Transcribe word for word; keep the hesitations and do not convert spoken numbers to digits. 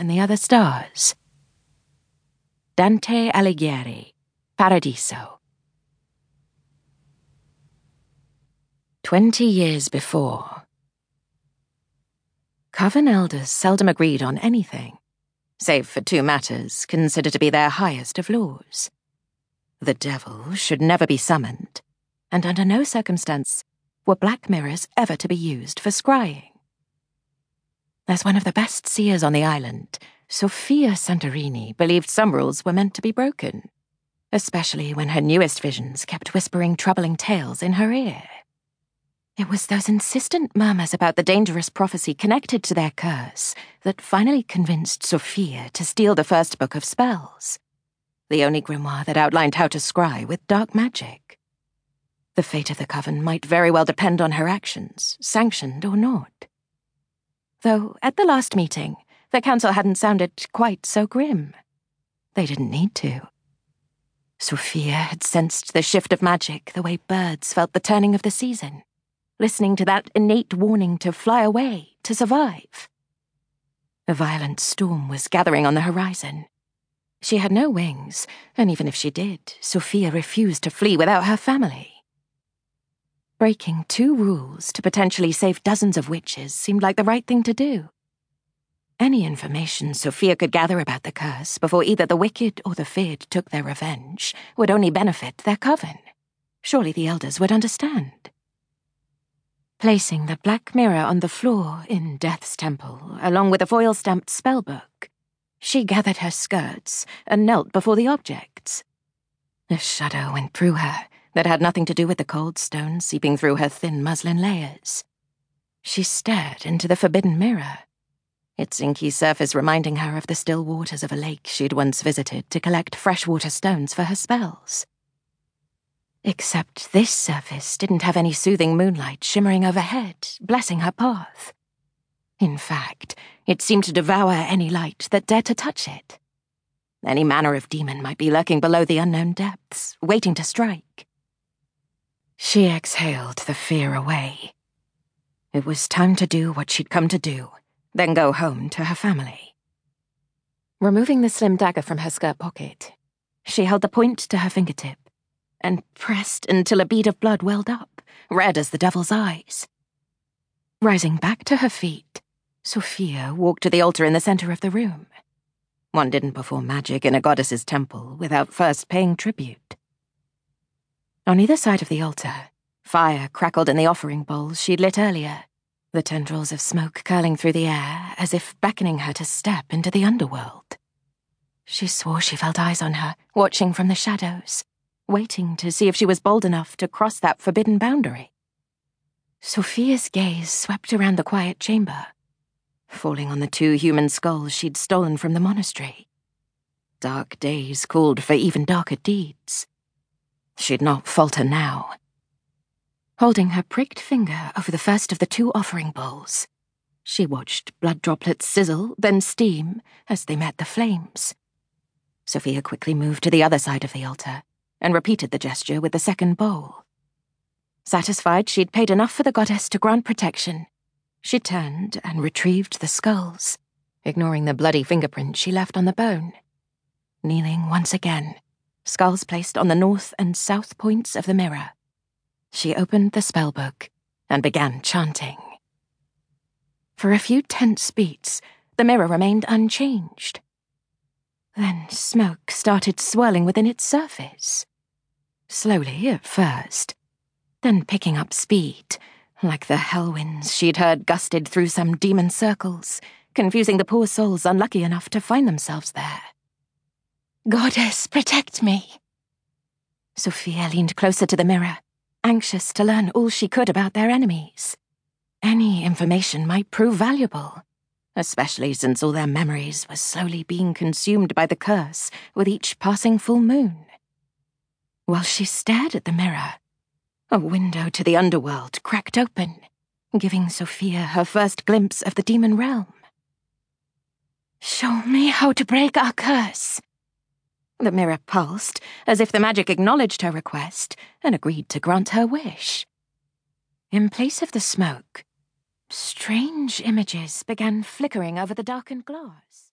and the other stars. Dante Alighieri, Paradiso. Twenty years before. Coven elders seldom agreed on anything, save for two matters considered to be their highest of laws. The devil should never be summoned, and under no circumstance were black mirrors ever to be used for scrying. As one of the best seers on the island, Sophia Santorini believed some rules were meant to be broken, especially when her newest visions kept whispering troubling tales in her ear. It was those insistent murmurs about the dangerous prophecy connected to their curse that finally convinced Sophia to steal the first book of spells, the only grimoire that outlined how to scry with dark magic. The fate of the coven might very well depend on her actions, sanctioned or not. Though, at the last meeting, the council hadn't sounded quite so grim. They didn't need to. Sophia had sensed the shift of magic the way birds felt the turning of the season, listening to that innate warning to fly away, to survive. A violent storm was gathering on the horizon. She had no wings, and even if she did, Sophia refused to flee without her family. Breaking two rules to potentially save dozens of witches seemed like the right thing to do. Any information Sophia could gather about the curse before either the wicked or the feared took their revenge would only benefit their coven. Surely the elders would understand. Placing the black mirror on the floor in Death's Temple, along with a foil-stamped spellbook, she gathered her skirts and knelt before the objects. A shudder went through her that had nothing to do with the cold stone seeping through her thin muslin layers. She stared into the forbidden mirror, its inky surface reminding her of the still waters of a lake she'd once visited to collect freshwater stones for her spells. Except this surface didn't have any soothing moonlight shimmering overhead, blessing her path. In fact, it seemed to devour any light that dared to touch it. Any manner of demon might be lurking below the unknown depths, waiting to strike. She exhaled the fear away. It was time to do what she'd come to do, then go home to her family. Removing the slim dagger from her skirt pocket, she held the point to her fingertip and pressed until a bead of blood welled up, red as the devil's eyes. Rising back to her feet, Sophia walked to the altar in the center of the room. One didn't perform magic in a goddess's temple without first paying tribute. On either side of the altar, fire crackled in the offering bowls she'd lit earlier, the tendrils of smoke curling through the air as if beckoning her to step into the underworld. She swore she felt eyes on her, watching from the shadows, waiting to see if she was bold enough to cross that forbidden boundary. Sophia's gaze swept around the quiet chamber, falling on the two human skulls she'd stolen from the monastery. Dark days called for even darker deeds. She'd not falter now. Holding her pricked finger over the first of the two offering bowls, she watched blood droplets sizzle, then steam, as they met the flames. Sophia quickly moved to the other side of the altar and repeated the gesture with the second bowl. Satisfied she'd paid enough for the goddess to grant protection, she turned and retrieved the skulls, ignoring the bloody fingerprint she left on the bone. Kneeling once again, skulls placed on the north and south points of the mirror, she opened the spellbook and began chanting. For a few tense beats, the mirror remained unchanged. Then smoke started swirling within its surface. Slowly at first, then picking up speed, like the hell winds she'd heard gusted through some demon circles, confusing the poor souls unlucky enough to find themselves there. "Goddess, protect me!" Sophia leaned closer to the mirror, anxious to learn all she could about their enemies. Any information might prove valuable, especially since all their memories were slowly being consumed by the curse with each passing full moon. While she stared at the mirror, a window to the underworld cracked open, giving Sophia her first glimpse of the demon realm. "Show me how to break our curse." The mirror pulsed, as if the magic acknowledged her request and agreed to grant her wish. In place of the smoke, strange images began flickering over the darkened glass.